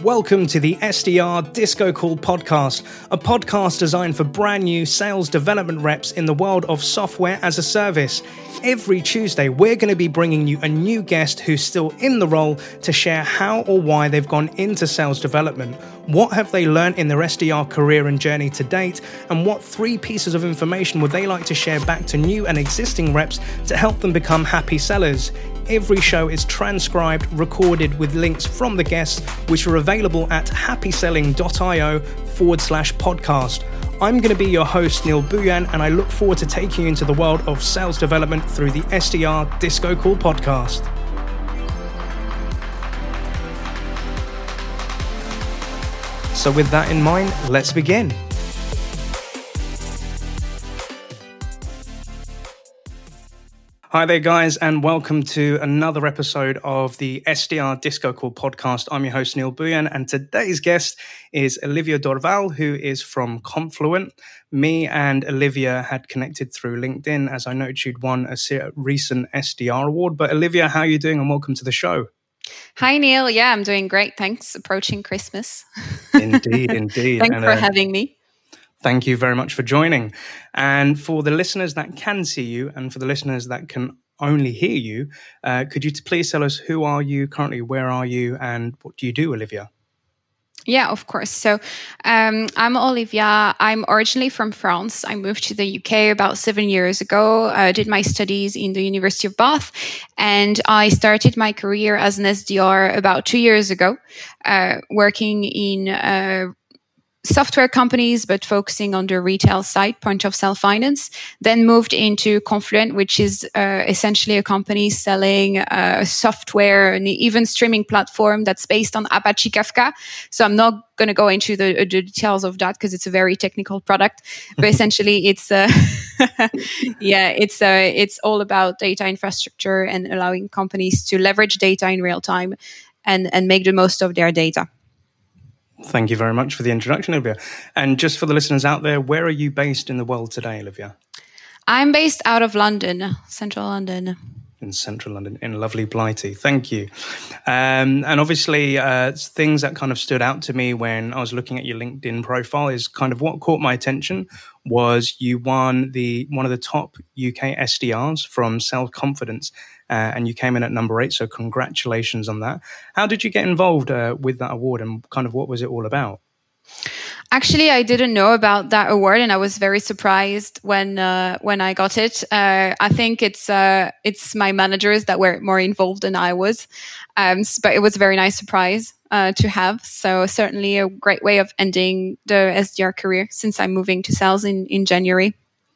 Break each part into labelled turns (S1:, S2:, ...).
S1: Welcome to the SDR Disco Call podcast, a podcast designed for brand new sales development reps in the world of software as a service. Every Tuesday, we're going to be bringing you a new guest who's still in the role to share how or why they've gone into sales development. What have they learned in their SDR career and journey to date? And what 3 pieces of information would they like to share back to new and existing reps to help them become happy sellers? Every show is transcribed, recorded with links from the guests, which are available at happyselling.io/podcast. I'm going to be your host, Neil Buyan, and I look forward to taking you into the world of sales development through the SDR Disco Call podcast. So with that in mind, let's begin. Hi there, guys, and welcome to another episode of the SDR Disco Call podcast. I'm your host, Neil Buyan, and today's guest is Olivia Dorval, who is from Confluent. Me and Olivia had connected through LinkedIn, as I noticed you'd won a recent SDR award. But Olivia, how are you doing, and welcome to the show.
S2: Hi, Neil. Yeah, I'm doing great. Thanks. Approaching Christmas.
S1: Indeed.
S2: Thanks for having me.
S1: Thank you very much for joining. And for the listeners that can see you and for the listeners that can only hear you, could you please tell us who are you currently, where are you, and what do you do, Olivia?
S2: Yeah, of course. So I'm Olivia. I'm originally from France. I moved to the UK about 7 years ago. I did my studies in the University of Bath, and I started my career as an SDR about 2 years ago, working in software companies, but focusing on the retail side, point of sale finance. Then moved into Confluent, which is essentially a company selling software and even streaming platform that's based on Apache Kafka. So I'm not going to go into the details of that because it's a very technical product. But essentially, it's it's all about data infrastructure and allowing companies to leverage data in real time and make the most of their data.
S1: Thank you very much for the introduction, Olivia. And just for the listeners out there, where are you based in the world today, Olivia?
S2: I'm based out of London, central London.
S1: In central London, in lovely Blighty. Thank you. And obviously, things that kind of stood out to me when I was looking at your LinkedIn profile is kind of what caught my attention was you won one of the top UK SDRs from Sales Confidence, and you came in at number 8. So congratulations on that. How did you get involved with that award, and kind of what was it all about?
S2: Actually, I didn't know about that award, and I was very surprised when I got it. I think it's my managers that were more involved than I was, but it was a very nice surprise to have. So certainly a great way of ending the SDR career since I'm moving to sales in January.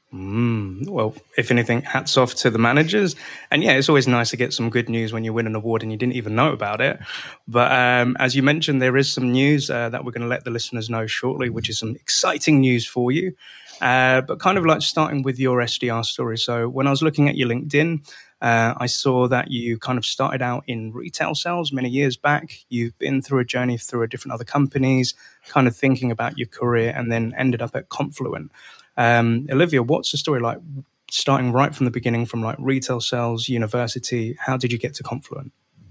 S1: Well, if anything, hats off to the managers. And yeah, it's always nice to get some good news when you win an award and you didn't even know about it. But as you mentioned, there is some news that we're going to let the listeners know shortly, which is some exciting news for you. But kind of like starting with your SDR story. So when I was looking at your LinkedIn, I saw that you kind of started out in retail sales many years back. You've been through a journey through different other companies, kind of thinking about your career, and then ended up at Confluent. Olivia, what's the story like starting right from the beginning from like retail sales, university? How did you get to Confluent?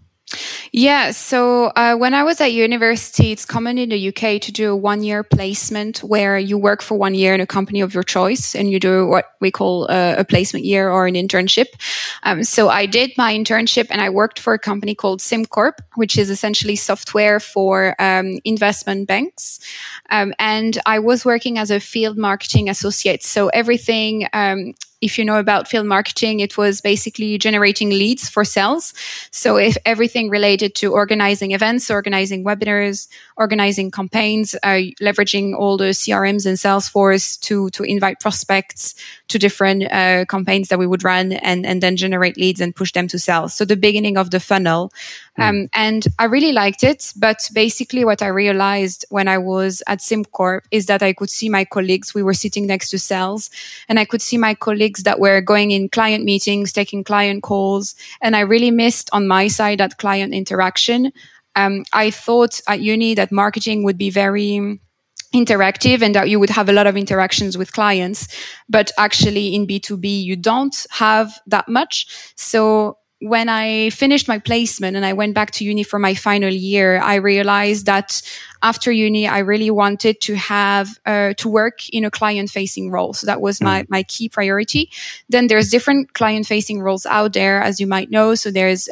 S2: Yeah, so when I was at university, it's common in the UK to do a 1-year placement where you work for 1 year in a company of your choice and you do what we call a placement year or an internship. So I did my internship and I worked for a company called SimCorp, which is essentially software for investment banks. And I was working as a field marketing associate. So everything... if you know about field marketing, it was basically generating leads for sales. So if everything related to organizing events, organizing webinars, organizing campaigns, leveraging all the CRMs and Salesforce to invite prospects to different campaigns that we would run and then generate leads and push them to sales. So the beginning of the funnel. And I really liked it. But basically what I realized when I was at SimCorp is that I could see my colleagues. We were sitting next to sales and I could see my colleagues that were going in client meetings, taking client calls. And I really missed on my side that client interaction. I thought at uni that marketing would be very interactive and that you would have a lot of interactions with clients. But actually in B2B, you don't have that much. So when I finished my placement and I went back to uni for my final year, I realized that after uni, I really wanted to have to work in a client-facing role. So that was my key priority. Then there's different client-facing roles out there, as you might know. So there's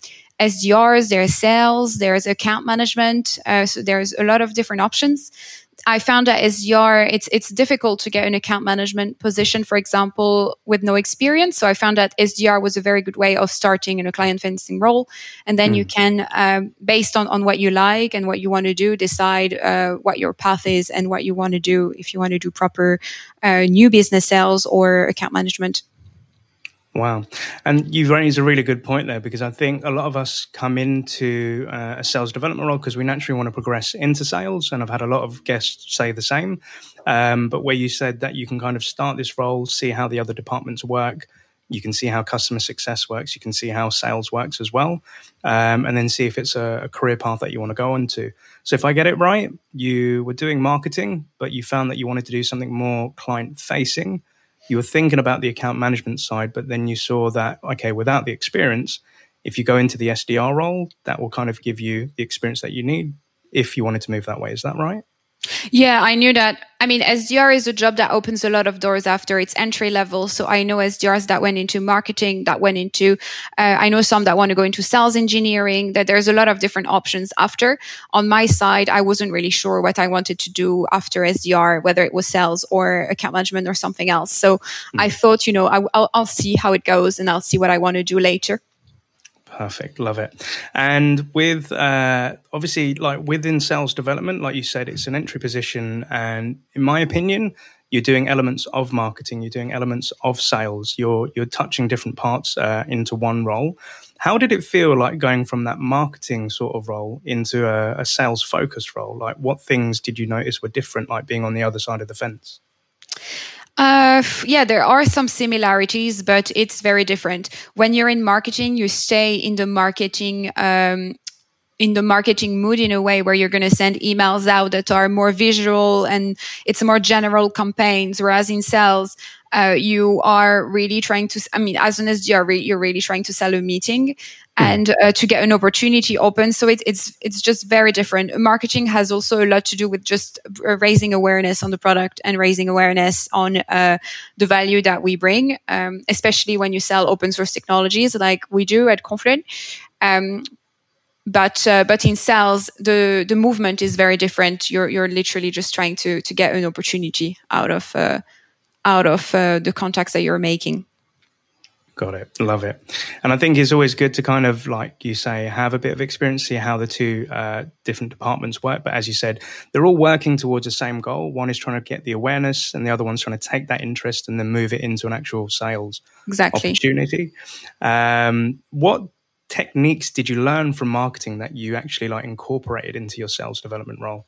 S2: SDRs, there's sales, there's account management. So there's a lot of different options. I found that SDR, it's difficult to get an account management position, for example, with no experience. So I found that SDR was a very good way of starting in a client-facing role. And then you can, based on what you like and what you want to do, decide what your path is and what you want to do, if you want to do proper new business sales or account management.
S1: Wow. And you've raised a really good point there, because I think a lot of us come into a sales development role because we naturally want to progress into sales. And I've had a lot of guests say the same. But where you said that you can kind of start this role, see how the other departments work, you can see how customer success works, you can see how sales works as well, and then see if it's a career path that you want to go on to. So if I get it right, you were doing marketing, but you found that you wanted to do something more client-facing. You were thinking about the account management side, but then you saw that, okay, without the experience, if you go into the SDR role, that will kind of give you the experience that you need if you wanted to move that way. Is that right?
S2: Yeah, I knew that. I mean, SDR is a job that opens a lot of doors after it's entry level. So I know SDRs that went into marketing, that went into, I know some that want to go into sales engineering, that there's a lot of different options after. On my side, I wasn't really sure what I wanted to do after SDR, whether it was sales or account management or something else. So I thought, I'll see how it goes and I'll see what I want to do later.
S1: Perfect. Love it. And with, obviously, like within sales development, like you said, it's an entry position. And in my opinion, you're doing elements of marketing, you're doing elements of sales, you're touching different parts into one role. How did it feel like going from that marketing sort of role into a sales focused role? Like what things did you notice were different, like being on the other side of the fence?
S2: Yeah, there are some similarities, but it's very different. When you're in marketing, you stay in the marketing mood in a way where you're going to send emails out that are more visual and it's more general campaigns. Whereas in sales, you are really trying to, as an SDR, you're really trying to sell a meeting and to get an opportunity open. So it's just very different. Marketing has also a lot to do with just raising awareness on the product and raising awareness on the value that we bring, especially when you sell open source technologies like we do at Confluent. But in sales, the movement is very different. You're literally just trying to get an opportunity out of the contacts that you're making.
S1: Got it. Love it. And I think it's always good to kind of, like you say, have a bit of experience, see how the two different departments work. But as you said, they're all working towards the same goal. One is trying to get the awareness and the other one's trying to take that interest and then move it into an actual sales opportunity. What techniques did you learn from marketing that you actually incorporated into your sales development role?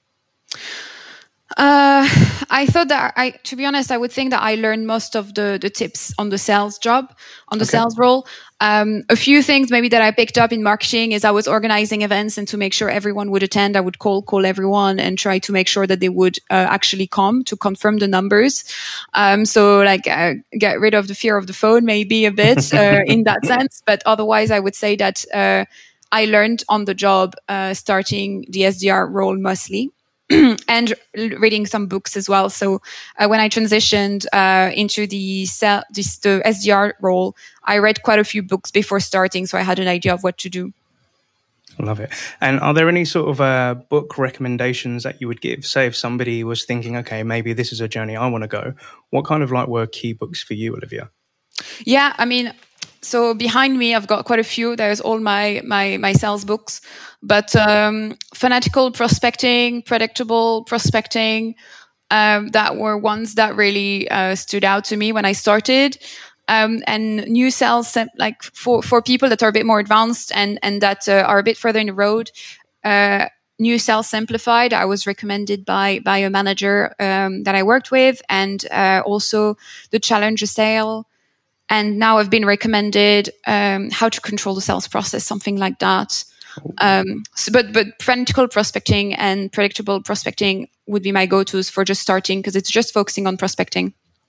S2: I thought that to be honest, I would think that I learned most of the tips on the sales job, on the sales role. A few things maybe that I picked up in marketing is I was organizing events, and to make sure everyone would attend, I would call everyone and try to make sure that they would actually come to confirm the numbers. So get rid of the fear of the phone maybe a bit in that sense. But otherwise, I would say that I learned on the job starting the SDR role mostly. And reading some books as well. So when I transitioned into the SDR role, I read quite a few books before starting, so I had an idea of what to do.
S1: I love it. And are there any sort of book recommendations that you would give? Say if somebody was thinking, okay, maybe this is a journey I want to go. What kind of were key books for you, Olivia?
S2: Yeah, so behind me, I've got quite a few. There's all my sales books, but Fanatical Prospecting, Predictable Prospecting, that were ones that really stood out to me when I started. And New Sales, for people that are a bit more advanced and that are a bit further in the road. New Sales Simplified, I was recommended by a manager that I worked with, and also the Challenger Sale. And now I've been recommended How to Control the Sales Process, something like that. But Fanatical Prospecting and Predictable Prospecting would be my go-tos for just starting, because it's just focusing on prospecting.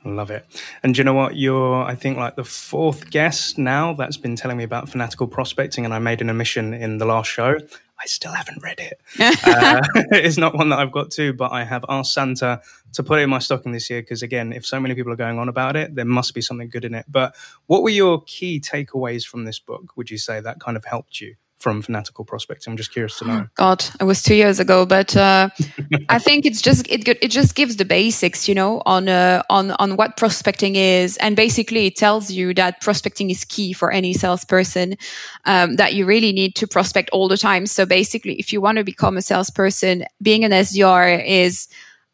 S1: Love it. And do you know what? You're, I think, like the fourth guest now that's been telling me about fanatical prospecting, and I made an omission in the last show. I still haven't read it. It's not one that I've got to, but I have asked Santa to put it in my stocking this year because, again, if so many people are going on about it, there must be something good in it. But what were your key takeaways from this book, would you say, that kind of helped you from fanatical prospecting? I'm just curious to know.
S2: God, it was 2 years ago, but I think it just gives the basics, on what prospecting is, and basically it tells you that prospecting is key for any salesperson. That you really need to prospect all the time. So basically, if you want to become a salesperson, being an SDR is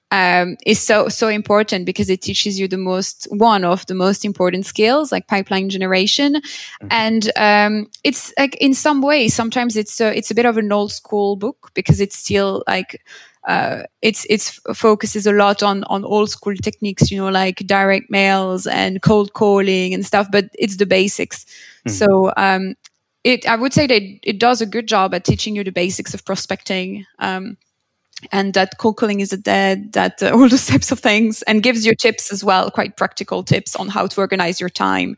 S2: so important because it teaches you one of the most important skills, like pipeline generation. Mm-hmm. And it's like, in some ways, sometimes it's a bit of an old school book because it's still like it's focuses a lot on old school techniques, like direct mails and cold calling and stuff, but it's the basics. Mm-hmm. So I would say that it does a good job at teaching you the basics of prospecting. And that cold calling is dead, that all those types of things, and gives you tips as well, quite practical tips on how to organize your time,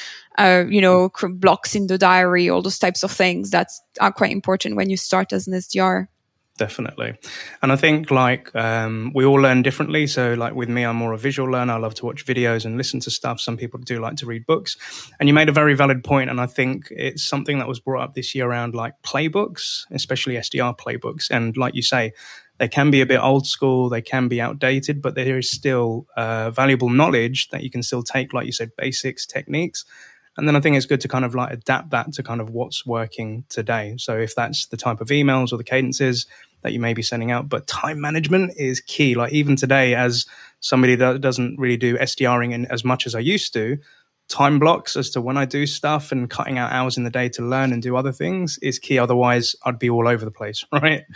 S2: blocks in the diary, all those types of things that are quite important when you start as an SDR.
S1: Definitely. And I think we all learn differently. So like with me, I'm more a visual learner. I love to watch videos and listen to stuff. Some people do like to read books. And you made a very valid point. And I think it's something that was brought up this year around like playbooks, especially SDR playbooks. And like you say, they can be a bit old school, they can be outdated, but there is still valuable knowledge that you can still take, like you said, basics, techniques. And then I think it's good to kind of like adapt that to kind of what's working today. So if that's the type of emails or the cadences that you may be sending out, but time management is key. Like even today, as somebody that doesn't really do SDRing in as much as I used to, time blocks as to when I do stuff and cutting out hours in the day to learn and do other things is key. Otherwise, I'd be all over the place, right?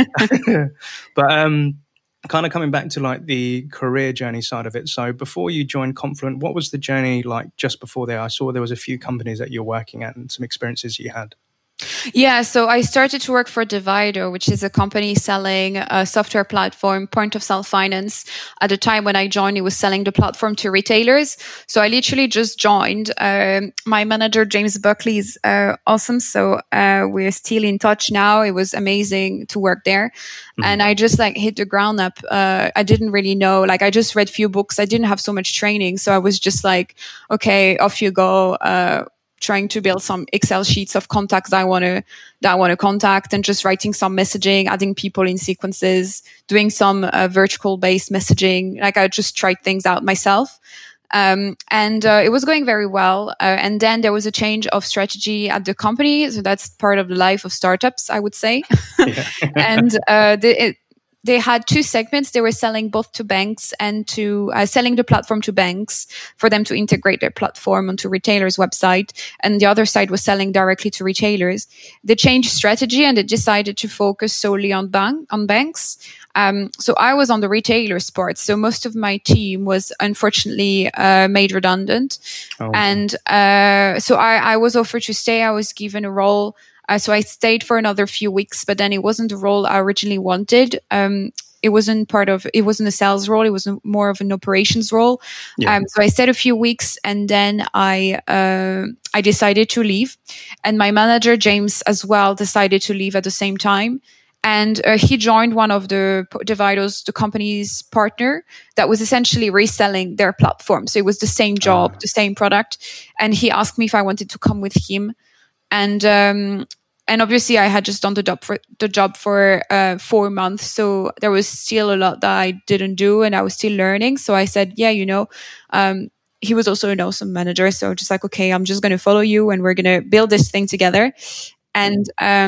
S1: But kind of coming back to like the career journey side of it. So before you joined Confluent, what was the journey like just before there? I saw there was a few companies that you're working at and some experiences you had.
S2: Yeah, so I started to work for Divido, which is a company selling a software platform, point of sale finance. At the time when I joined, it was selling the platform to retailers. So I literally just joined. My manager, James Buckley, is awesome. So we're still in touch now. It was amazing to work there. Mm-hmm. And I just hit the ground up. I didn't really know, I just read few books. I didn't have so much training. So I was just okay, off you go. Trying to build some Excel sheets of contacts that I want to contact, and just writing some messaging, adding people in sequences, doing some vertical based messaging. I just tried things out myself. And it was going very well. And then there was a change of strategy at the company. So that's part of the life of startups, I would say. And they had two segments. They were selling both to banks and to selling the platform to banks for them to integrate their platform onto retailers' website. And the other side was selling directly to retailers. They changed strategy and they decided to focus solely on banks. So I was on the retailers part. So most of my team was unfortunately made redundant. Oh. And so I was offered to stay. I was given a role. So I stayed for another few weeks, but then it wasn't the role I originally wanted. It wasn't a sales role. It was more of an operations role. Yeah. So I stayed a few weeks, and then I decided to leave. And my manager, James, as well, decided to leave at the same time. And he joined one of the Divido's, the company's partner that was essentially reselling their platform. So it was the same job, the same product. And he asked me if I wanted to come with him. And obviously I had just done the job for 4 months. So there was still a lot that I didn't do and I was still learning. So I said, yeah, he was also an awesome manager. So just okay, I'm just going to follow you and we're going to build this thing together. And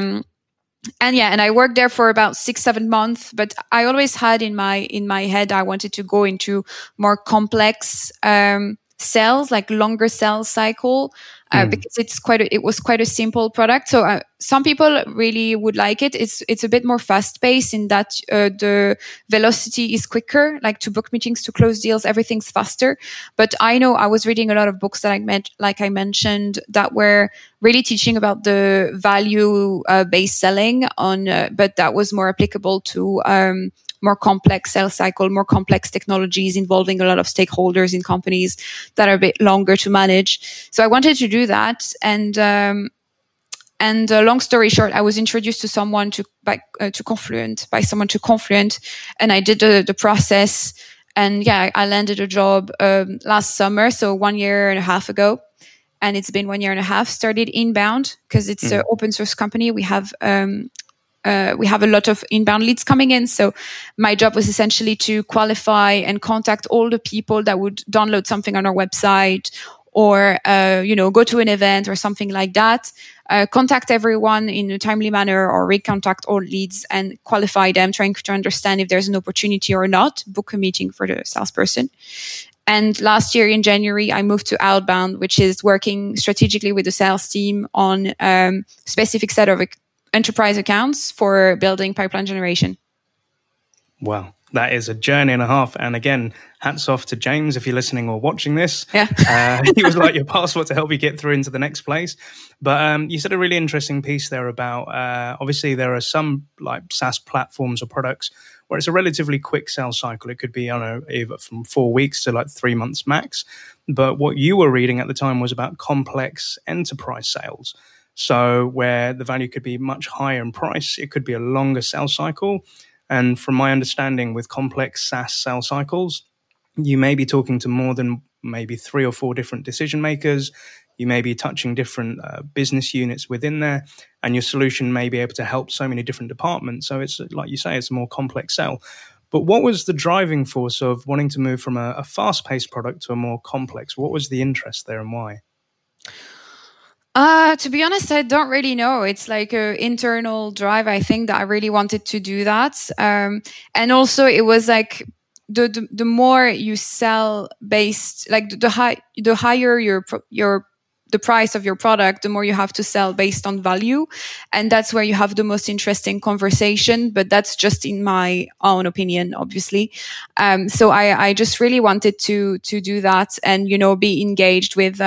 S2: I worked there for about 6-7 months, but I always had in my head, I wanted to go into more complex, sales, longer sales cycle, because it was quite a simple product. So some people really would like it. It's a bit more fast paced in that the velocity is quicker, to book meetings, to close deals, everything's faster. But I know I was reading a lot of books that I mentioned that were really teaching about the value based selling but that was more applicable to more complex sales cycle, more complex technologies involving a lot of stakeholders in companies that are a bit longer to manage. So I wanted to do that. And long story short, I was introduced to someone to Confluent, and I did the process. And yeah, I landed a job last summer, so 1 year and a half ago. And it's been 1 year and a half. Started inbound because it's an open source company. We have a lot of inbound leads coming in. So my job was essentially to qualify and contact all the people that would download something on our website or go to an event or something like that. Contact everyone in a timely manner or recontact all leads and qualify them, trying to understand if there's an opportunity or not, book a meeting for the salesperson. And last year in January, I moved to outbound, which is working strategically with the sales team on specific set of enterprise accounts for building pipeline generation.
S1: Wow. That is a journey and a half. And again, hats off to James if you're listening or watching this.
S2: Yeah.
S1: He was like your passport to help you get through into the next place. But you said a really interesting piece there about obviously there are some like SaaS platforms or products where it's a relatively quick sales cycle. It could be, I don't know, either from 4 weeks to like 3 months max. But what you were reading at the time was about complex enterprise sales. So where the value could be much higher in price, it could be a longer sales cycle. And from my understanding, with complex SaaS sales cycles, you may be talking to more than maybe 3 or 4 different decision makers. You may be touching different business units within there, and your solution may be able to help so many different departments. So it's like you say, it's a more complex sell. But what was the driving force of wanting to move from a fast-paced product to a more complex? What was the interest there and why?
S2: To be honest, I don't really know. It's like an internal drive. I think that I really wanted to do that. And also it was like the more you sell based, like the higher the price of your product, the more you have to sell based on value. And that's where you have the most interesting conversation. But that's just in my own opinion, obviously. So I just really wanted to do that and, be engaged with,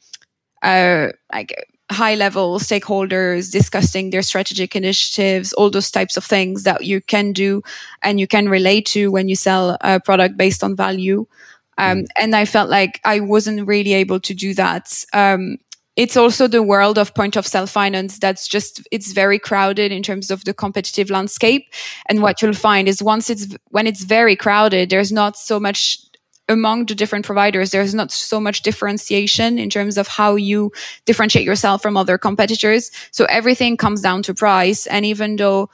S2: like high level stakeholders discussing their strategic initiatives, all those types of things that you can do and you can relate to when you sell a product based on value. And I felt like I wasn't really able to do that. It's also the world of point of sale finance it's very crowded in terms of the competitive landscape. And what you'll find is when it's very crowded, there's not so much among the different providers, there's not so much differentiation in terms of how you differentiate yourself from other competitors. So everything comes down to price. And even though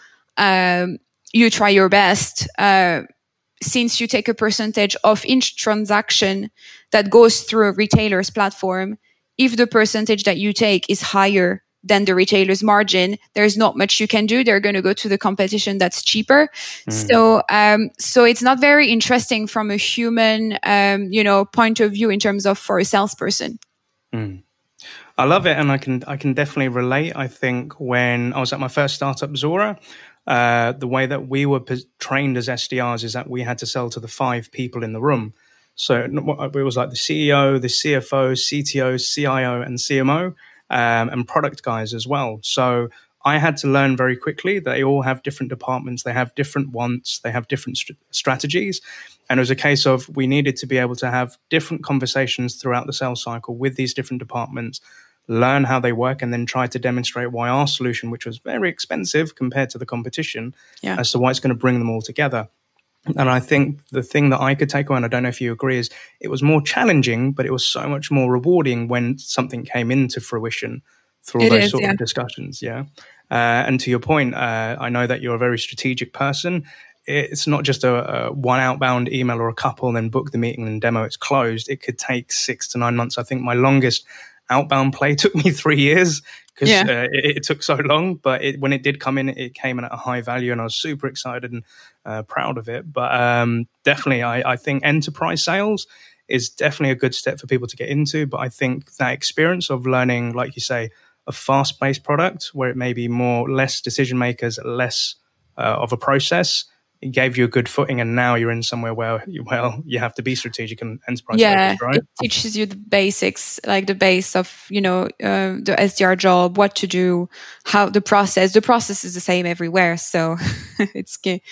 S2: you try your best, since you take a percentage of each transaction that goes through a retailer's platform, if the percentage that you take is higher than the retailer's margin, there's not much you can do. They're going to go to the competition that's cheaper. So it's not very interesting from a human, point of view in terms of for a salesperson.
S1: I love it. And I can definitely relate. I think when I was at my first startup, Zora, the way that we were trained as SDRs is that we had to sell to the 5 people in the room. So it was like the CEO, the CFO, CTO, CIO, and CMO. And product guys as well. So I had to learn very quickly that they all have different departments. They have different wants. They have different strategies. And it was a case of we needed to be able to have different conversations throughout the sales cycle with these different departments, learn how they work, and then try to demonstrate why our solution, which was very expensive compared to the competition, as to why it's going to bring them all together. And I think the thing that I could take away, and I don't know if you agree, is it was more challenging, but it was so much more rewarding when something came into fruition through all those sort of discussions. Yeah. And to your point, I know that you're a very strategic person. It's not just a one outbound email or a couple and then book the meeting and demo, it's closed. It could take 6 to 9 months. I think my longest outbound play took me 3 years because it took so long. But when it did come in, it came in at a high value and I was super excited and proud of it. But definitely, I think enterprise sales is definitely a good step for people to get into. But I think that experience of learning, like you say, a fast-paced product where it may be less decision makers, less of a process, it gave you a good footing, and now you're in somewhere where you have to be strategic and enterprise focused, right?
S2: It teaches you the basics, like the base of the SDR job, what to do, how the process is the same everywhere, so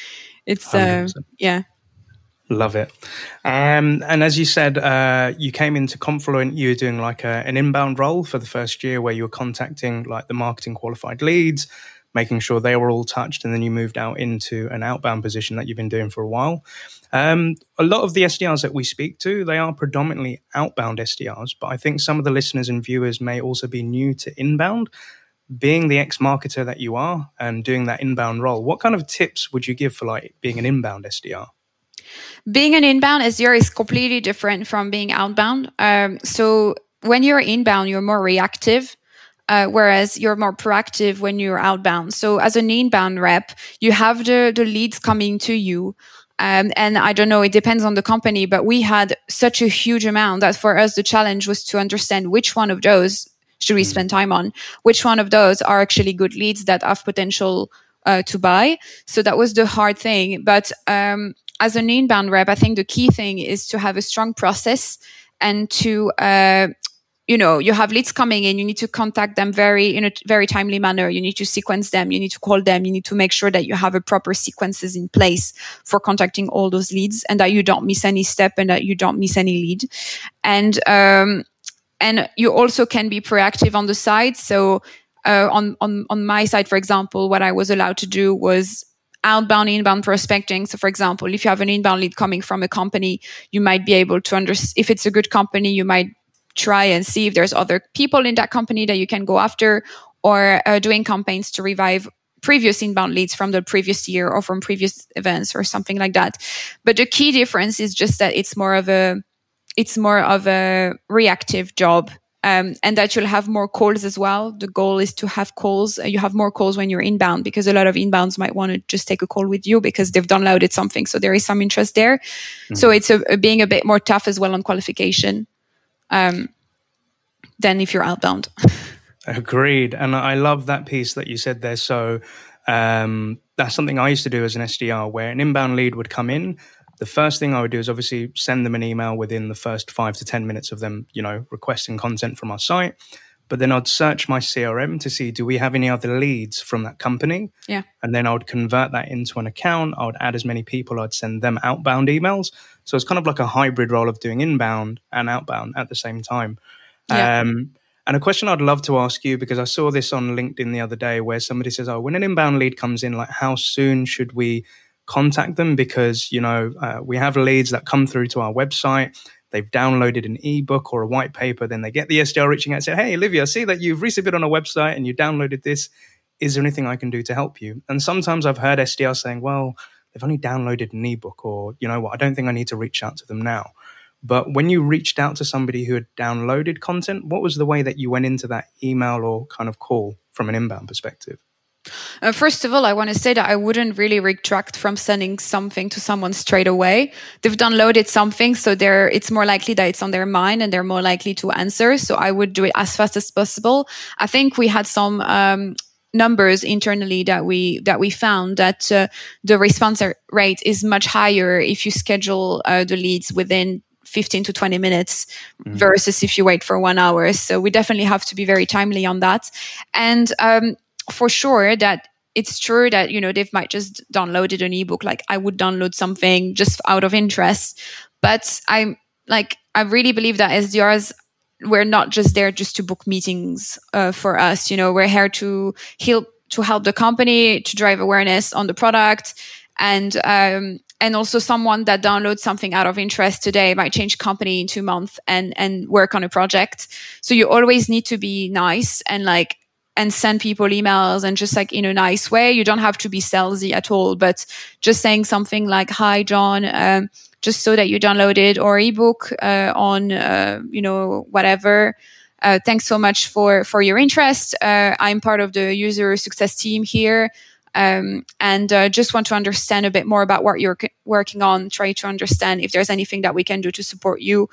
S2: It's
S1: 100%.
S2: yeah.
S1: Love it. And as you said, you came into Confluent, you were doing like an inbound role for the first year where you were contacting like the marketing qualified leads, making sure they were all touched. And then you moved out into an outbound position that you've been doing for a while. A lot of the SDRs that we speak to, they are predominantly outbound SDRs, but I think some of the listeners and viewers may also be new to inbound. Being the ex-marketer that you are and doing that inbound role, what kind of tips would you give for like being an inbound SDR?
S2: Being an inbound SDR is completely different from being outbound. So when you're inbound, you're more reactive, whereas you're more proactive when you're outbound. So as an inbound rep, you have the leads coming to you. And I don't know, it depends on the company, but we had such a huge amount that for us, the challenge was to understand which one of those should we spend time on, which one of those are actually good leads that have potential to buy. So that was the hard thing. But as an inbound rep, I think the key thing is to have a strong process and to, you have leads coming in, you need to contact them in a very timely manner. You need to sequence them. You need to call them. You need to make sure that you have a proper sequences in place for contacting all those leads and that you don't miss any step and that you don't miss any lead. And you also can be proactive on the side. So, on my side, for example, what I was allowed to do was outbound, inbound prospecting. So for example, if you have an inbound lead coming from a company, you might be able to if it's a good company, you might try and see if there's other people in that company that you can go after, or doing campaigns to revive previous inbound leads from the previous year or from previous events or something like that. But the key difference is just that it's more of a reactive job. And that you'll have more calls as well. The goal is to have calls. You have more calls when you're inbound because a lot of inbounds might want to just take a call with you because they've downloaded something. So there is some interest there. Mm-hmm. So it's being a bit more tough as well on qualification than if you're outbound.
S1: Agreed. And I love that piece that you said there. So that's something I used to do as an SDR where an inbound lead would come in. The first thing I would do is obviously send them an email within the first 5 to 10 minutes of them, requesting content from our site. But then I'd search my CRM to see, do we have any other leads from that company?
S2: Yeah.
S1: And then I would convert that into an account. I would add as many people. I'd send them outbound emails. So it's kind of like a hybrid role of doing inbound and outbound at the same time. Yeah. And a question I'd love to ask you, because I saw this on LinkedIn the other day where somebody says, when an inbound lead comes in, like how soon should we contact them? Because, we have leads that come through to our website. They've downloaded an ebook or a white paper. Then they get the SDR reaching out and say, hey, Olivia, I see that you've recently been on a website and you downloaded this. Is there anything I can do to help you? And sometimes I've heard SDR saying, well, they've only downloaded an ebook, or, I don't think I need to reach out to them now. But when you reached out to somebody who had downloaded content, what was the way that you went into that email or kind of call from an inbound perspective?
S2: First of all, I want to say that I wouldn't really retract from sending something to someone straight away. They've downloaded something, so it's more likely that it's on their mind and they're more likely to answer. So I would do it as fast as possible. I think we had some numbers internally that we found that the response rate is much higher if you schedule the leads within 15 to 20 minutes versus if you wait for 1 hour. So we definitely have to be very timely on that. And for sure that it's true that, they might just downloaded an ebook. Like I would download something just out of interest, but I really believe that SDRs, we're not just there just to book meetings for us. We're here to help the company, to drive awareness on the product. And also someone that downloads something out of interest today might change company in 2 months and work on a project. So you always need to be nice and send people emails and just in a nice way. You don't have to be salesy at all, but just saying something like, hi, John, just so that you downloaded our ebook on, whatever. Thanks so much for your interest. I'm part of the user success team here. And just want to understand a bit more about what you're working on, try to understand if there's anything that we can do to support you.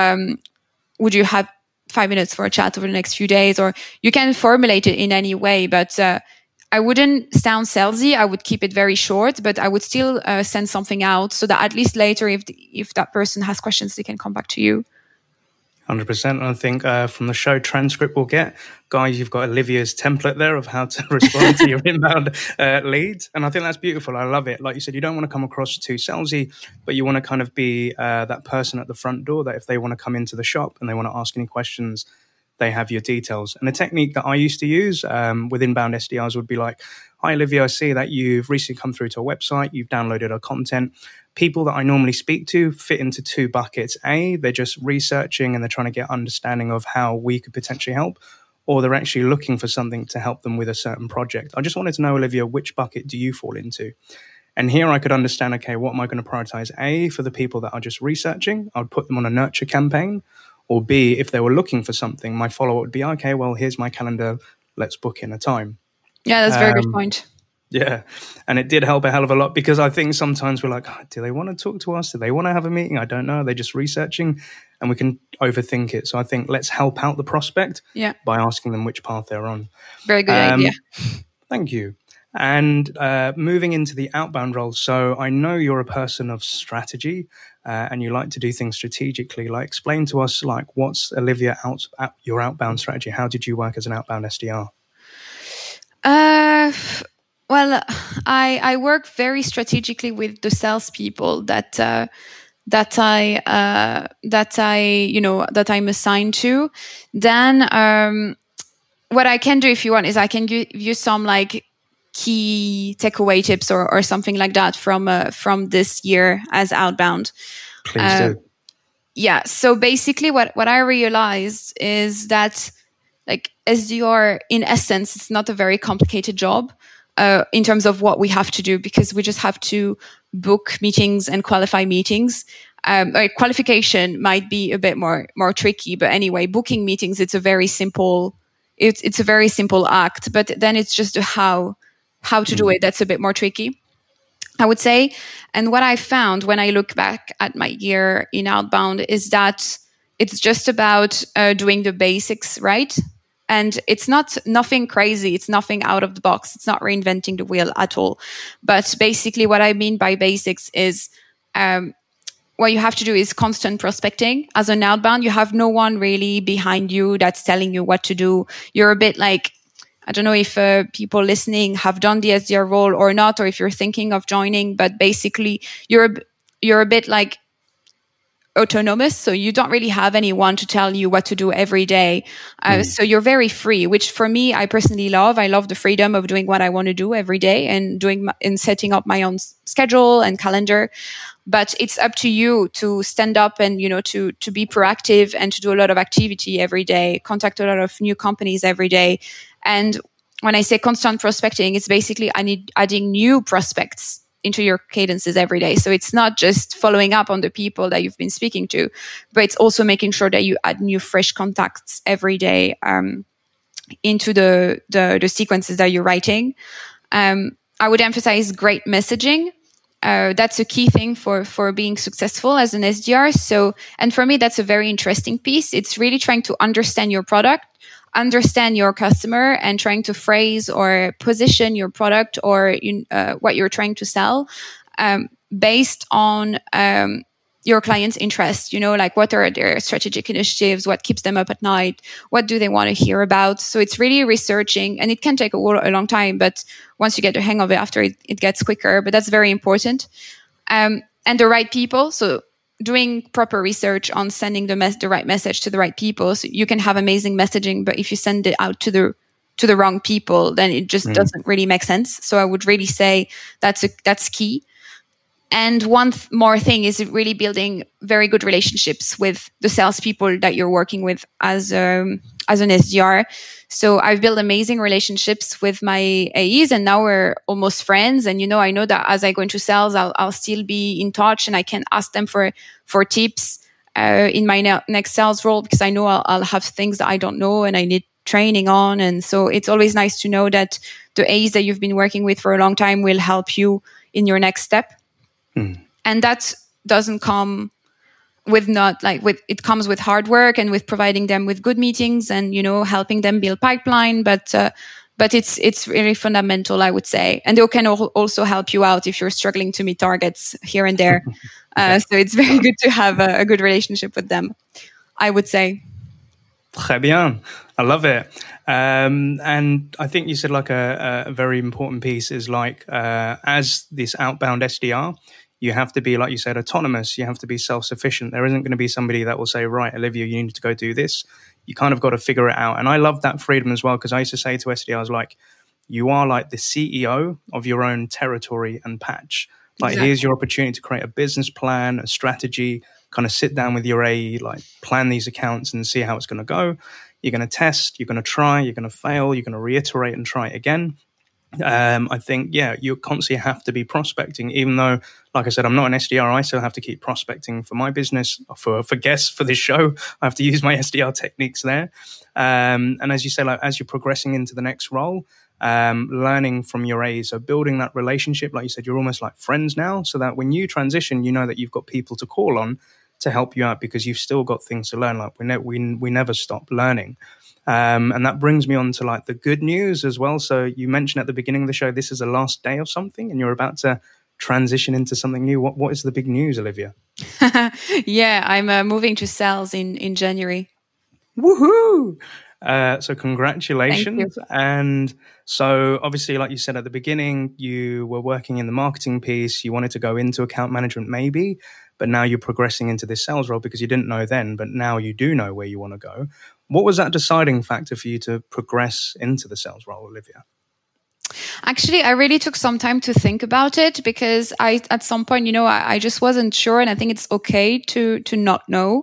S2: Would you have 5 minutes for a chat over the next few days? Or you can formulate it in any way, but I wouldn't sound salesy. I would keep it very short, but I would still send something out so that at least later, if that person has questions, they can come back to you.
S1: 100%. And I think from the show transcript we'll get, guys, you've got Olivia's template there of how to respond to your inbound leads. And I think that's beautiful. I love it. Like you said, you don't want to come across too salesy, but you want to kind of be that person at the front door that if they want to come into the shop and they want to ask any questions, they have your details. And a technique that I used to use with inbound SDRs would be like, hi, Olivia, I see that you've recently come through to our website. You've downloaded our content. People that I normally speak to fit into two buckets. A, they're just researching and they're trying to get understanding of how we could potentially help, or they're actually looking for something to help them with a certain project. I just wanted to know, Olivia, which bucket do you fall into? And here I could understand, okay, what am I going to prioritize? A, for the people that are just researching, I would put them on a nurture campaign. Or B, if they were looking for something, my follow-up would be, okay, well, here's my calendar. Let's book in a time.
S2: Yeah, that's a very good point.
S1: Yeah. And it did help a hell of a lot because I think sometimes we're like, oh, do they want to talk to us? Do they want to have a meeting? I don't know. They're just researching and we can overthink it. So I think let's help out the prospect by asking them which path they're on.
S2: Very good idea.
S1: Thank you. And moving into the outbound role. So I know you're a person of strategy and you like to do things strategically. Like explain to us, like what's Olivia your outbound strategy? How did you work as an outbound SDR?
S2: Well, I work very strategically with the salespeople that I'm assigned to. Then what I can do if you want is I can give you some like key takeaway tips or something like that from this year as outbound.
S1: Please do.
S2: Yeah. So basically, what I realized is that like SDR, in essence, it's not a very complicated job. In terms of what we have to do, because we just have to book meetings and qualify meetings. Qualification might be a bit more tricky, but anyway, booking meetings, it's a very simple act, but then it's just how to do it that's a bit more tricky, I would say. And what I found when I look back at my year in outbound is that it's just about doing the basics, right? And it's nothing crazy. It's nothing out of the box. It's not reinventing the wheel at all. But basically what I mean by basics is what you have to do is constant prospecting. As an outbound, you have no one really behind you that's telling you what to do. You're a bit like, I don't know if people listening have done the SDR role or not, or if you're thinking of joining, but basically you're a bit like autonomous, so you don't really have anyone to tell you what to do every day. So you're very free, which for me, I personally love. I love the freedom of doing what I want to do every day and setting up my own schedule and calendar. But it's up to you to stand up and, to be proactive and to do a lot of activity every day, contact a lot of new companies every day. And when I say constant prospecting, it's basically adding new prospects into your cadences every day. So it's not just following up on the people that you've been speaking to, but it's also making sure that you add new fresh contacts every day into the sequences that you're writing. I would emphasize great messaging. That's a key thing for being successful as an SDR. So, and for me, that's a very interesting piece. It's really trying to understand your product, understand your customer, and trying to phrase or position your product or what you're trying to sell based on your client's interest. Like what are their strategic initiatives, what keeps them up at night, what do they want to hear about. So it's really researching, and it can take a long time, but once you get the hang of it, after it gets quicker. But that's very important. And the right people. So doing proper research on sending the right message to the right people. So you can have amazing messaging, but if you send it out to the wrong people, then it just doesn't really make sense. So I would really say that's key. And one more thing is really building very good relationships with the salespeople that you're working with as an SDR. So I've built amazing relationships with my AEs, and now we're almost friends. And I know that as I go into sales, I'll still be in touch, and I can ask them for tips in my next sales role, because I know I'll have things that I don't know and I need training on. And so it's always nice to know that the AEs that you've been working with for a long time will help you in your next step. And that doesn't come it comes with hard work and with providing them with good meetings and, helping them build pipeline. But it's really fundamental, I would say. And they can also help you out if you're struggling to meet targets here and there. So it's very good to have a good relationship with them. I would say.
S1: Très bien. I love it. And I think you said like a very important piece is like as this outbound SDR, you have to be, like you said, autonomous. You have to be self-sufficient. There isn't going to be somebody that will say, right, Olivia, you need to go do this. You kind of got to figure it out. And I love that freedom as well, because I used to say to SDRs, like, you are like the CEO of your own territory and patch. Like, exactly. Here's your opportunity to create a business plan, a strategy, kind of sit down with your AE, like plan these accounts and see how it's going to go. You're going to test, you're going to try, you're going to fail, you're going to reiterate and try it again. I think, you constantly have to be prospecting, even though, like I said, I'm not an SDR. I still have to keep prospecting for my business, for guests for this show. I have to use my SDR techniques there. And as you say, like, as you're progressing into the next role, learning from your A's, so building that relationship, like you said, you're almost like friends now, so that when you transition, you know that you've got people to call on to help you out, because you've still got things to learn. Like we never stop learning. And that brings me on to like the good news as well. So you mentioned at the beginning of the show, this is the last day of something and you're about to transition into something new. What is the big news, Olivia?
S2: Yeah, I'm moving to sales in January.
S1: Woohoo! So congratulations. And so obviously, like you said at the beginning, you were working in the marketing piece. You wanted to go into account management maybe, but now you're progressing into this sales role because you didn't know then, but now you do know where you want to go. What was that deciding factor for you to progress into the sales role, Olivia?
S2: Actually, I really took some time to think about it, because at some point, I just wasn't sure, and I think it's okay to not know.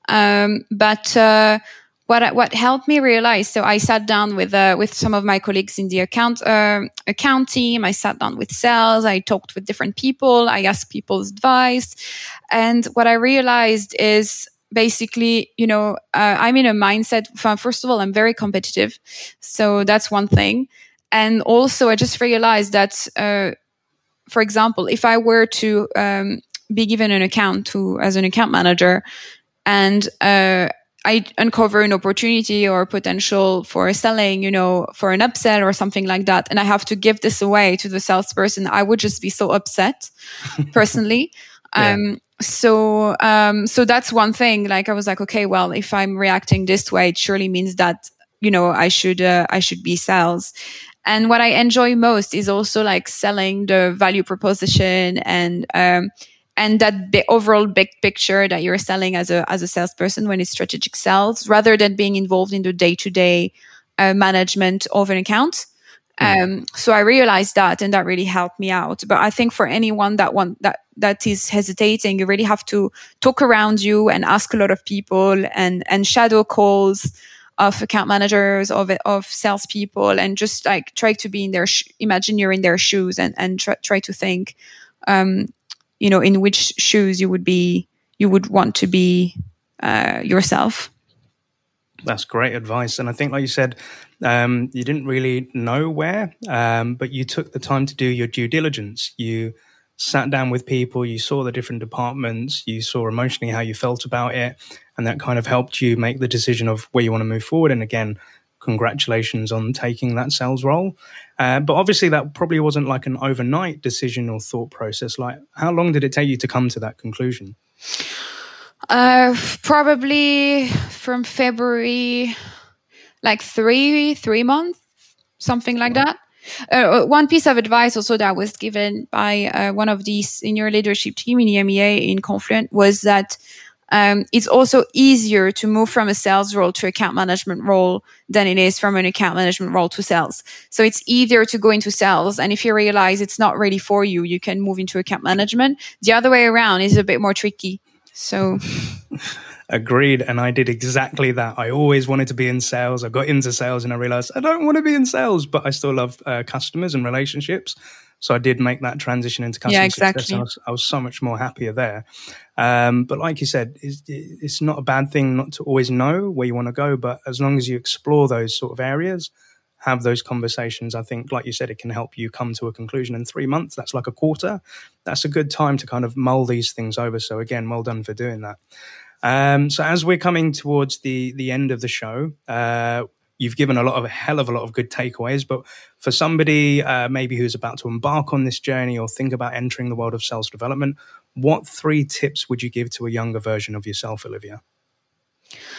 S2: But what helped me realize, so I sat down with some of my colleagues in the account team. I sat down with sales. I talked with different people. I asked people's advice, and what I realized is, basically, I'm in a mindset. First of all, I'm very competitive. So that's one thing. And also, I just realized that, for example, if I were to be given an account as an account manager, and I uncover an opportunity or potential for selling, for an upsell or something like that, and I have to give this away to the salesperson, I would just be so upset personally. Yeah. So that's one thing. Like, I was like, okay, well, if I'm reacting this way, it surely means that, I should be sales. And what I enjoy most is also like selling the value proposition and that overall big picture that you're selling as a salesperson when it's strategic sales, rather than being involved in the day-to-day management of an account. So I realized that, and that really helped me out. But I think for anyone that is hesitating, you really have to talk around you and ask a lot of people and shadow calls of account managers, of salespeople, and just like try to be in their imagine you're in their shoes and try to think, in which shoes you would want to be yourself.
S1: That's great advice. And I think, like you said, you didn't really know where, but you took the time to do your due diligence. You sat down with people, you saw the different departments, you saw emotionally how you felt about it, and that kind of helped you make the decision of where you want to move forward. And again, congratulations on taking that sales role. But obviously that probably wasn't like an overnight decision or thought process. Like, how long did it take you to come to that conclusion?
S2: Probably from February, like three months, something like that. One piece of advice also that was given by one of the senior leadership team in EMEA in Confluent was that it's also easier to move from a sales role to account management role than it is from an account management role to sales. So it's easier to go into sales, and if you realize it's not really for you, you can move into account management. The other way around is a bit more tricky. So
S1: agreed. And I did exactly that. I always wanted to be in sales. I got into sales and I realized I don't want to be in sales, but I still love customers and relationships. So I did make that transition into customer success. I was so much more happier there. But like you said, it's not a bad thing not to always know where you want to go. But as long as you explore those sort of areas, have those conversations, I think, like you said, it can help you come to a conclusion in 3 months. That's like a quarter. That's a good time to kind of mull these things over. So again, well done for doing that. So as we're coming towards the end of the show, you've given a hell of a lot of good takeaways. But for somebody maybe who's about to embark on this journey or think about entering the world of sales development, what 3 tips would you give to a younger version of yourself, Olivia?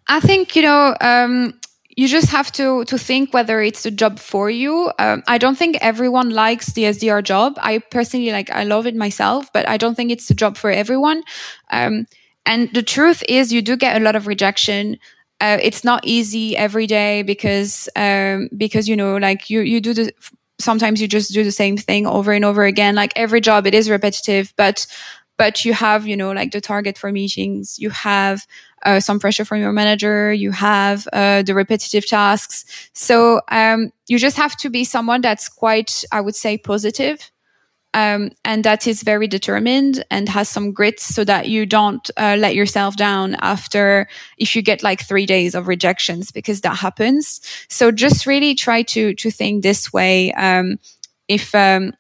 S2: I think, you just have to think whether it's a job for you. I don't think everyone likes the SDR job. I personally I love it myself, but I don't think it's a job for everyone. And the truth is you do get a lot of rejection. It's not easy every day because you do sometimes you just do the same thing over and over again. Like every job, it is repetitive, but you have, the target for meetings, you have some pressure from your manager, you have the repetitive tasks. So you just have to be someone that's quite, I would say, positive, and that is very determined and has some grit, so that you don't let yourself down if you get 3 days of rejections, because that happens. So just really try to think this way, if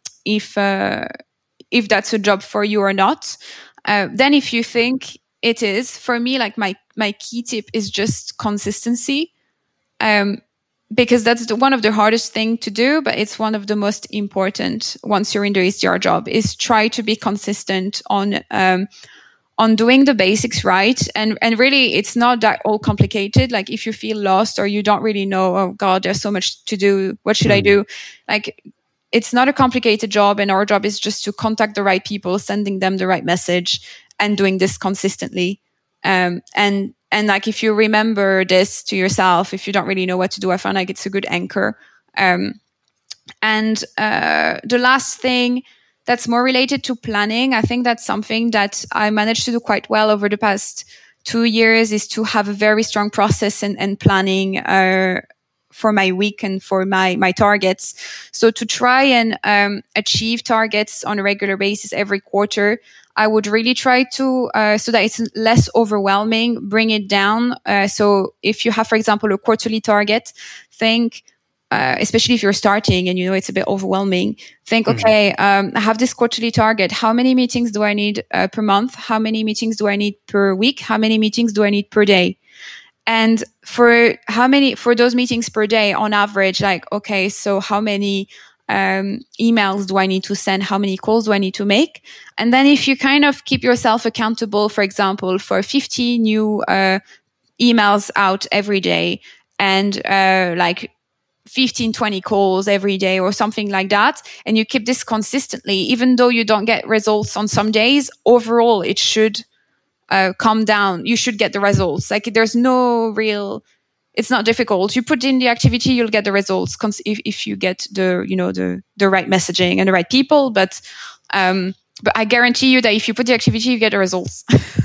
S2: that's a job for you or not. Then if you think it is, for me, my key tip is just consistency. Because that's one of the hardest thing to do, but it's one of the most important once you're in the SDR job, is try to be consistent on doing the basics right. And really, it's not that all complicated. Like if you feel lost or you don't really know, oh God, there's so much to do, what should I do? It's not a complicated job, and our job is just to contact the right people, sending them the right message, and doing this consistently. And if you remember this to yourself, if you don't really know what to do, I find it's a good anchor. And the last thing that's more related to planning, I think that's something that I managed to do quite well over the past 2 years, is to have a very strong process and planning for my week and for my targets. So to try and achieve targets on a regular basis every quarter, I would really try to, so that it's less overwhelming, bring it down. So if you have, for example, a quarterly target, think, especially if you're starting and it's a bit overwhelming, think, okay, I have this quarterly target. How many meetings do I need per month? How many meetings do I need per week? How many meetings do I need per day? And for those meetings per day on average, okay, so how many emails do I need to send? How many calls do I need to make? And then if you kind of keep yourself accountable, for example, for 50 new emails out every day, and 15, 20 calls every day or something like that, and you keep this consistently, even though you don't get results on some days, overall it should come down. You should get the results. There's no real, it's not difficult. You put in the activity, you'll get the results if you get the right messaging and the right people. But I guarantee you that if you put the activity, you get the results.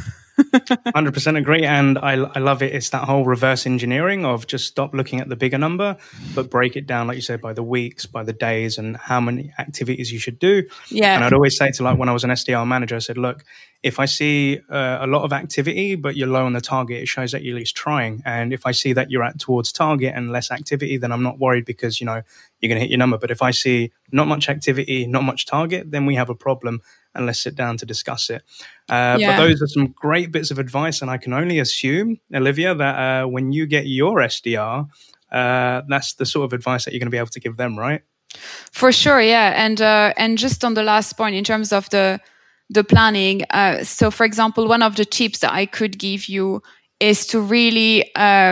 S1: 100% agree. And I love it. It's that whole reverse engineering of just stop looking at the bigger number, but break it down, like you said, by the weeks, by the days, and how many activities you should do.
S2: Yeah.
S1: And I'd always say to when I was an SDR manager, I said, look, if I see a lot of activity, but you're low on the target, it shows that you're at least trying. And if I see that you're towards target and less activity, then I'm not worried, because, you're going to hit your number. But if I see not much activity, not much target, then we have a problem, and let's sit down to discuss it. But those are some great bits of advice. And I can only assume, Olivia, that when you get your SDR, that's the sort of advice that you're going to be able to give them, right?
S2: For sure, yeah. And just on the last point, in terms of the planning, so for example, one of the tips that I could give you is to really,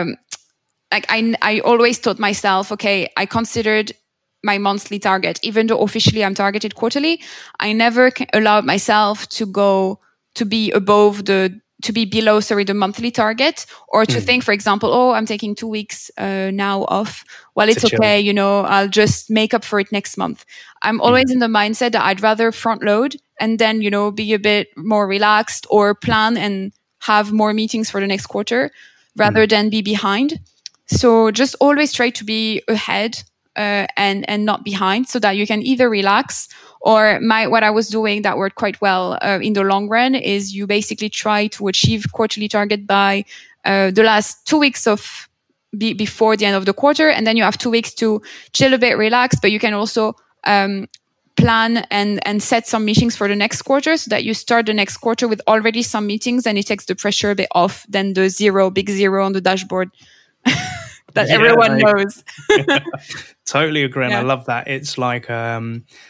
S2: I always taught myself, okay, I considered my monthly target, even though officially I'm targeted quarterly. I never allowed myself to be below the monthly target, or to think, for example, oh, I'm taking 2 weeks now off. Well, it's okay, I'll just make up for it next month. I'm always in the mindset that I'd rather front load and then, be a bit more relaxed, or plan and have more meetings for the next quarter rather than be behind. So just always try to be ahead and not behind, so that you can either relax, or what I was doing that worked quite well in the long run is you basically try to achieve quarterly target by the last 2 weeks of before the end of the quarter, and then you have 2 weeks to chill a bit, relax, but you can also plan and set some meetings for the next quarter, so that you start the next quarter with already some meetings, and it takes the pressure a bit off than the big zero on the dashboard. That everyone knows.
S1: Totally agree. And I love that. It's like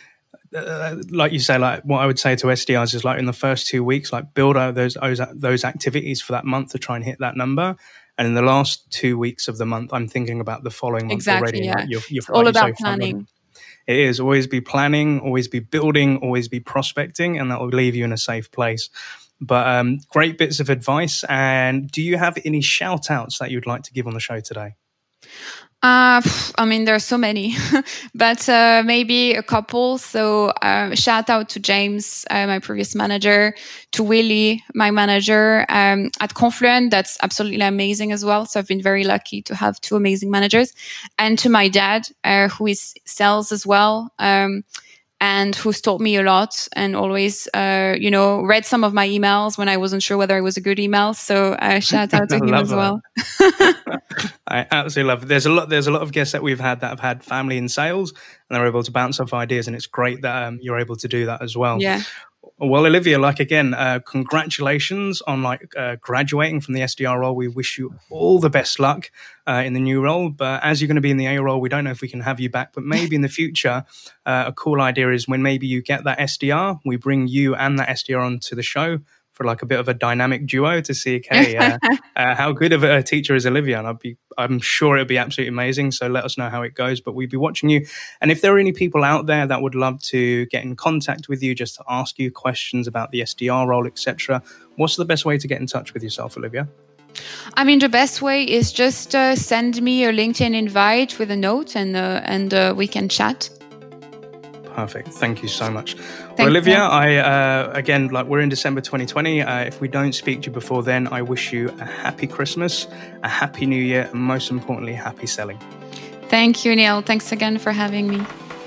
S1: like you say, like what I would say to SDRs is like in the first 2 weeks, like build out those activities for that month to try and hit that number. And in the last 2 weeks of the month, I'm thinking about the following month already.
S2: Yeah.
S1: Like
S2: it's all about planning.
S1: It is always be planning, always be building, always be prospecting, and that will leave you in a safe place. But great bits of advice. And do you have any shout outs that you'd like to give on the show today?
S2: I mean, there are so many, but maybe a couple. So shout out to James, my previous manager, to Willie, my manager at Confluent. That's absolutely amazing as well. So I've been very lucky to have two amazing managers. And to my dad, who is sales as well, and who's taught me a lot and always, read some of my emails when I wasn't sure whether it was a good email. So shout out to him as well.
S1: I absolutely love it. There's a lot of guests that we've had that have had family in sales and they're able to bounce off ideas, and it's great that you're able to do that as well.
S2: Yeah.
S1: Well, Olivia, congratulations on graduating from the SDR role. We wish you all the best luck in the new role. But as you're going to be in the A role, we don't know if we can have you back. But maybe in the future, a cool idea is when maybe you get that SDR, we bring you and that SDR onto the show for like a bit of a dynamic duo to see, how good of a teacher is Olivia. And I'm sure it'll be absolutely amazing. So let us know how it goes. But we'll be watching you. And if there are any people out there that would love to get in contact with you, just to ask you questions about the SDR role, etc., what's the best way to get in touch with yourself, Olivia?
S2: I mean, the best way is just send me a LinkedIn invite with a note, and we can chat.
S1: Perfect. Thank you so much. Well, Olivia, we're in December 2020. If we don't speak to you before then, I wish you a happy Christmas, a happy New Year, and most importantly, happy selling.
S2: Thank you, Neil. Thanks again for having me.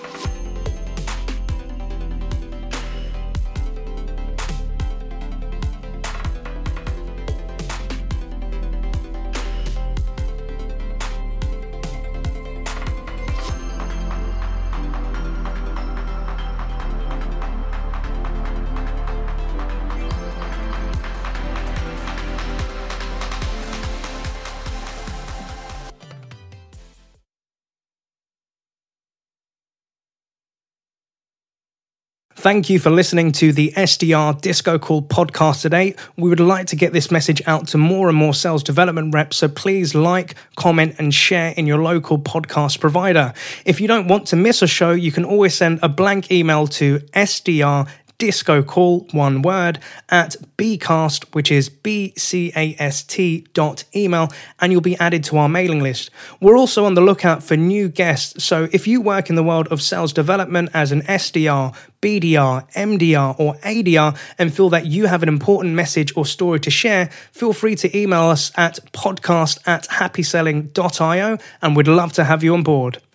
S1: Thank you for listening to the SDR Disco Call podcast today. We would like to get this message out to more and more sales development reps, so please like, comment, and share in your local podcast provider. If you don't want to miss a show, you can always send a blank email to SDR Disco Call, one word, at bcast, which is bcast.email, and you'll be added to our mailing list. We're also on the lookout for new guests, so if you work in the world of sales development as an SDR, BDR, MDR, or ADR, and feel that you have an important message or story to share, feel free to email us at podcast@happyselling.io, and we'd love to have you on board.